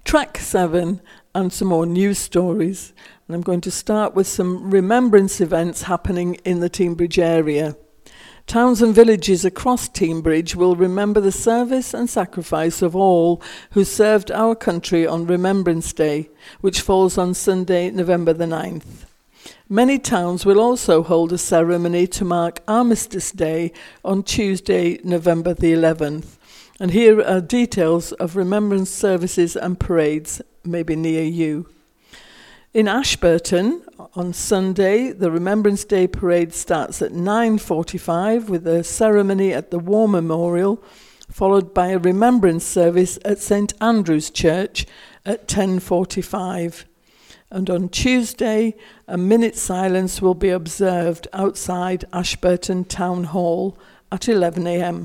Track 7 and some more news stories. And I'm going to start with some remembrance events happening in the Teignbridge area. Towns and villages across Teignbridge will remember the service and sacrifice of all who served our country on Remembrance Day, which falls on Sunday, November the 9th. Many towns will also hold a ceremony to mark Armistice Day on Tuesday, November the 11th. And here are details of remembrance services and parades, maybe near you. In Ashburton, on Sunday, the Remembrance Day parade starts at 9:45 with a ceremony at the War Memorial, followed by a remembrance service at St Andrew's Church at 10:45. And on Tuesday, a minute silence will be observed outside Ashburton Town Hall at 11 a.m.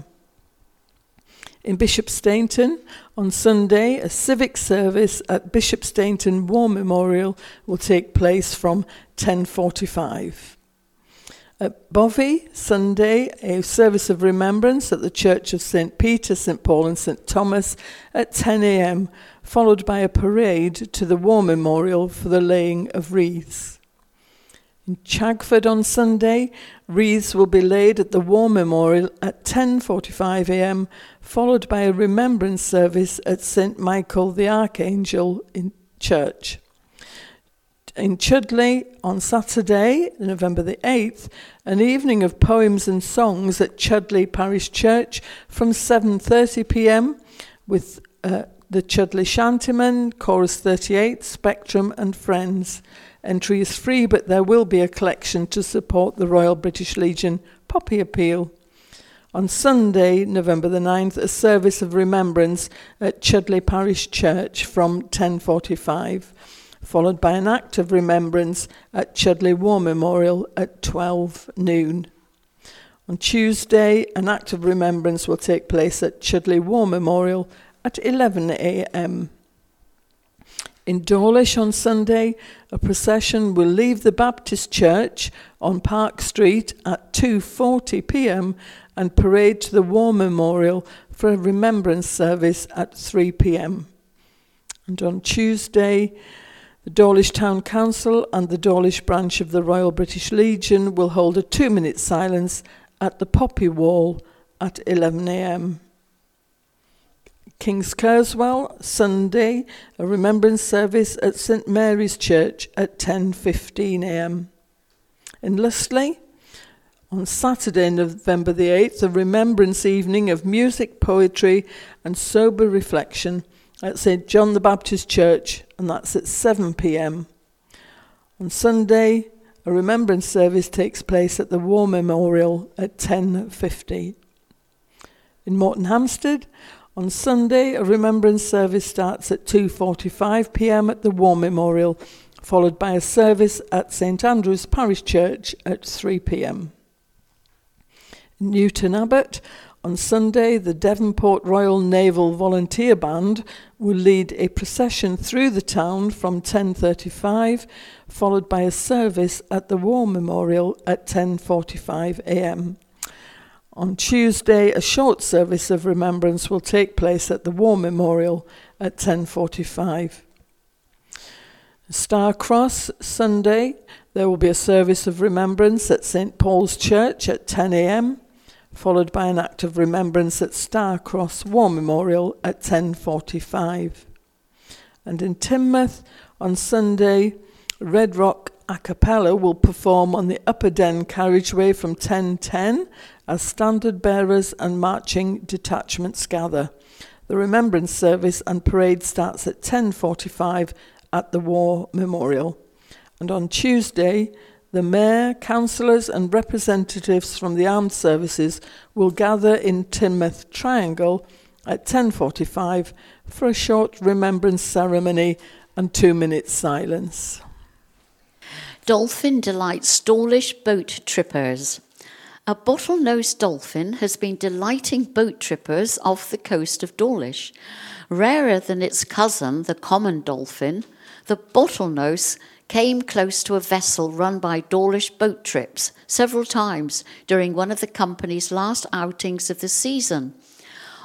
In Bishop Stainton, on Sunday, a civic service at Bishop Stainton War Memorial will take place from 10:45. At Bovey, Sunday, a service of remembrance at the Church of St. Peter, St. Paul and St. Thomas at 10 a.m, followed by a parade to the War Memorial for the laying of wreaths. In Chagford on Sunday, wreaths will be laid at the War Memorial at 10:45 a.m, followed by a remembrance service at St. Michael the Archangel in church. In Chudley on Saturday, November the 8th, an evening of poems and songs at Chudley Parish Church from 7:30 p.m. with the Chudley Shantymen, Chorus 38, Spectrum and Friends. Entry is free, but there will be a collection to support the Royal British Legion Poppy Appeal. On Sunday, November the 9th, a service of remembrance at Chudley Parish Church from 10:45, followed by an act of remembrance at Chudley War Memorial at 12 noon. On Tuesday, an act of remembrance will take place at Chudley War Memorial at 11 a.m. In Dawlish on Sunday, a procession will leave the Baptist Church on Park Street at 2:40 p.m. and parade to the War Memorial for a remembrance service at 3 p.m. And on Tuesday, the Dawlish Town Council and the Dawlish branch of the Royal British Legion will hold a 2-minute silence at the Poppy Wall at 11 a.m. King's Kerswell, Sunday, a remembrance service at St Mary's Church at 10:15 a.m. In Lustley, on Saturday, November the 8th, a remembrance evening of music, poetry and sober reflection at St John the Baptist Church, and that's at 7 p.m. On Sunday, a remembrance service takes place at the War Memorial at 10:50. In Morton Hampstead, on Sunday, a remembrance service starts at 2:45 p.m. at the War Memorial, followed by a service at St Andrew's Parish Church at 3 p.m. In Newton Abbot, on Sunday, the Devonport Royal Naval Volunteer Band will lead a procession through the town from 10:35, followed by a service at the War Memorial at 10:45 a.m. On Tuesday, a short service of remembrance will take place at the War Memorial at 10:45. Star Cross, Sunday, there will be a service of remembrance at St Paul's Church at 10 a.m, followed by an act of remembrance at Star Cross War Memorial at 10:45. And in Teignmouth, on Sunday, Red Rock A Cappella will perform on the Upper Den carriageway from 10:10 as standard bearers and marching detachments gather. The remembrance service and parade starts at 10:45 at the War Memorial. And on Tuesday, the Mayor, councillors and representatives from the armed services will gather in Teignmouth Triangle at 10:45 for a short remembrance ceremony and 2-minute silence. Dolphin delights Dawlish boat trippers. A bottlenose dolphin has been delighting boat trippers off the coast of Dawlish. Rarer than its cousin, the common dolphin, the bottlenose came close to a vessel run by Dawlish Boat Trips several times during one of the company's last outings of the season.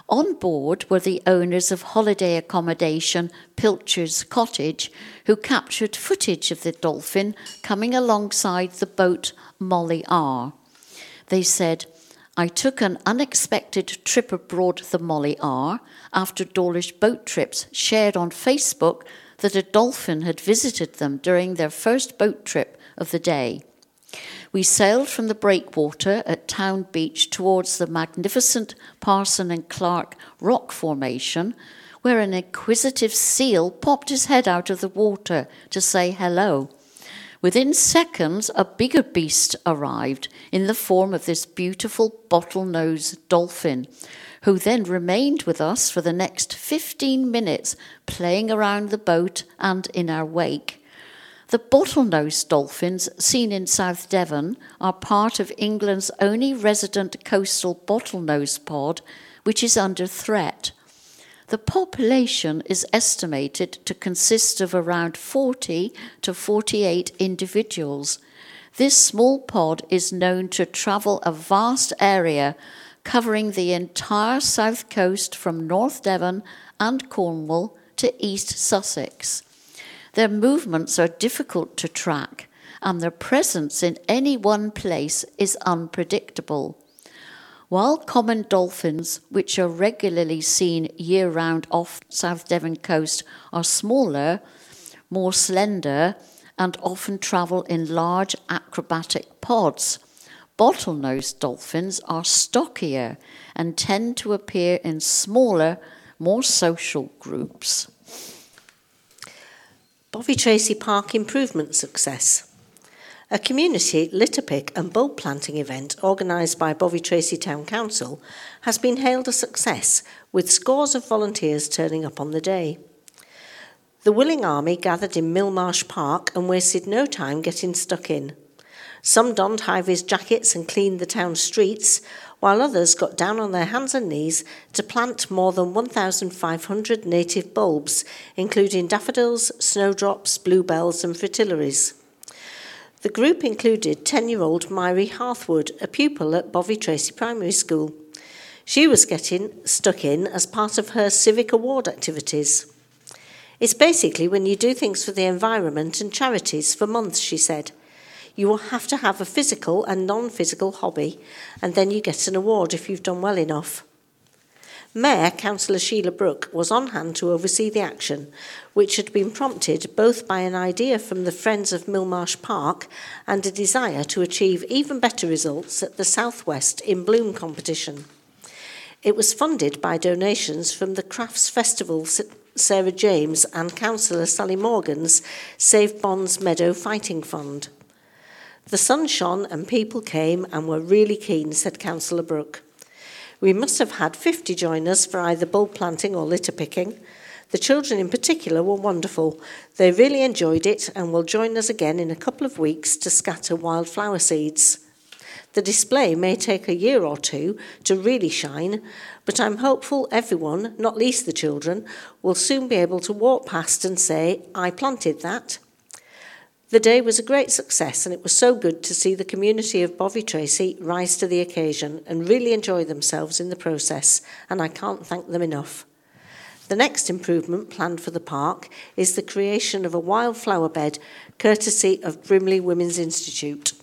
On board were the owners of holiday accommodation Pilcher's Cottage, who captured footage of the dolphin coming alongside the boat Molly R. They said, "I took an unexpected trip aboard the Molly R after Dawlish boat trips shared on Facebook that a dolphin had visited them during their first boat trip of the day. We sailed from the breakwater at Town Beach towards the magnificent Parson and Clark rock formation, where an inquisitive seal popped his head out of the water to say hello. Within seconds, a bigger beast arrived in the form of this beautiful bottlenose dolphin, who then remained with us for the next 15 minutes, playing around the boat and in our wake. The bottlenose dolphins seen in South Devon are part of England's only resident coastal bottlenose pod, which is under threat. The population is estimated to consist of around 40 to 48 individuals. This small pod is known to travel a vast area, covering the entire south coast from North Devon and Cornwall to East Sussex. Their movements are difficult to track, and their presence in any one place is unpredictable. While common dolphins, which are regularly seen year-round off South Devon coast, are smaller, more slender, and often travel in large acrobatic pods, bottlenose dolphins are stockier and tend to appear in smaller, more social groups. Bovey Tracy Park improvement success. A community litter pick and bulb planting event organised by Bovey Tracy Town Council has been hailed a success, with scores of volunteers turning up on the day. The willing army gathered in Millmarsh Park and wasted no time getting stuck in. Some donned high-vis jackets and cleaned the town streets, while others got down on their hands and knees to plant more than 1,500 native bulbs, including daffodils, snowdrops, bluebells and fritillaries. The group included 10-year-old Myrie Harthwood, a pupil at Bovey Tracy Primary School. She was getting stuck in as part of her civic award activities. "It's basically when you do things for the environment and charities for months," she said. "You will have to have a physical and non-physical hobby, and then you get an award if you've done well enough." Mayor Councillor Sheila Brooke was on hand to oversee the action, which had been prompted both by an idea from the Friends of Millmarsh Park and a desire to achieve even better results at the South West in Bloom competition. It was funded by donations from the Crafts Festival Sarah James and Councillor Sally Morgan's Save Bonds Meadow Fighting Fund. "The sun shone and people came and were really keen," said Councillor Brooke. "We must have had 50 join us for either bulb planting or litter picking. The children in particular were wonderful. They really enjoyed it and will join us again in a couple of weeks to scatter wildflower seeds. The display may take a year or two to really shine, but I'm hopeful everyone, not least the children, will soon be able to walk past and say, 'I planted that.'" The day was a great success, and it was so good to see the community of Bovey Tracy rise to the occasion and really enjoy themselves in the process, and I can't thank them enough. The next improvement planned for the park is the creation of a wildflower bed, courtesy of Brimley Women's Institute.